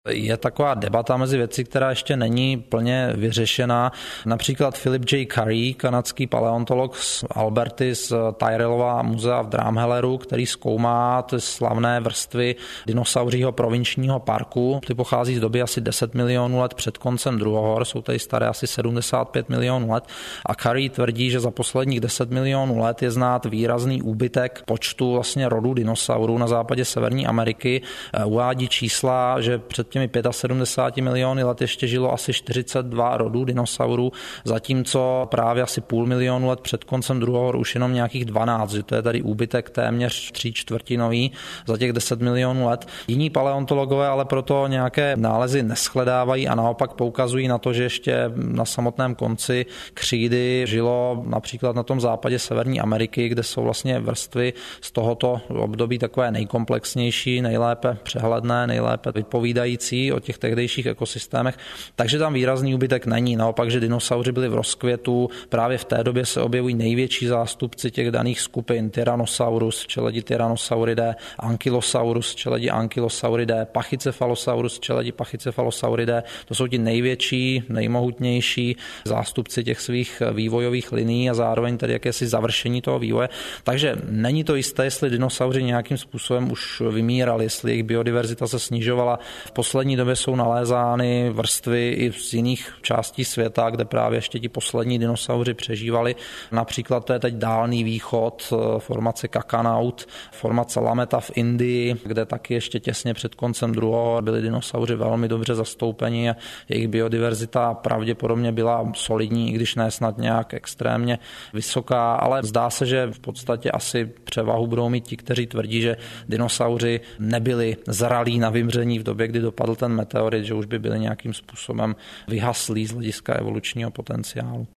Je taková debata mezi věci, která ještě není plně vyřešená. Například Philip J. Curry, kanadský paleontolog z Alberty z Tyrrellova muzea v Drumhelleru, který zkoumá ty slavné vrstvy dinosauřího provinčního parku. Ty pochází z doby asi 10 milionů let před koncem druhohor, jsou tady staré asi 75 milionů let. A Curry tvrdí, že za posledních 10 milionů let je znát výrazný úbytek počtu vlastně rodů dinosaurů na západě Severní Ameriky. Uvádí čísla, že před těmi 75 miliony let ještě žilo asi 42 rodů dinosaurů, zatímco právě asi půl milionu let před koncem druhohor už jenom nějakých 12, že to je tady úbytek téměř 3/4 za těch 10 milionů let. Jiní paleontologové ale proto nějaké nálezy neschledávají a naopak poukazují na to, že ještě na samotném konci křídy žilo například na tom západě Severní Ameriky, kde jsou vlastně vrstvy z tohoto období takové nejkomplexnější, nejlépe přehledné, nejlépe vypovídající o těch tehdejších ekosystémech, takže tam výrazný úbytek není. Naopak, že dinosauři byli v rozkvětu, právě v té době se objevují největší zástupci těch daných skupin, Tyrannosaurus v čeledi Tyrannosauridae, Ankylosaurus v čeledi Ankylosauridae, Pachycephalosaurus v čeledi Pachycephalosauridae. To jsou ti největší, nejmohutnější zástupci těch svých vývojových linií a zároveň tedy jakési završení toho vývoje. Takže není to jisté, jestli dinosauři nějakým způsobem už vymírali, jestli jejich biodiverzita se snižovala. V poslední době jsou nalézány vrstvy i z jiných částí světa, kde právě ještě ti poslední dinosauři přežívali. Například to je teď Dálný východ, formace Kakanaut, formace Lameta v Indii, kde taky ještě těsně před koncem druhohor byli dinosauři velmi dobře zastoupeni a jejich biodiverzita pravděpodobně byla solidní, i když ne snad nějak extrémně vysoká, ale zdá se, že v podstatě asi převahu budou mít ti, kteří tvrdí, že dinosauři nebyli zralí na vymření v době, kdy dopadl ten meteorit, že už by byli nějakým způsobem vyhaslí z hlediska evolučního potenciálu.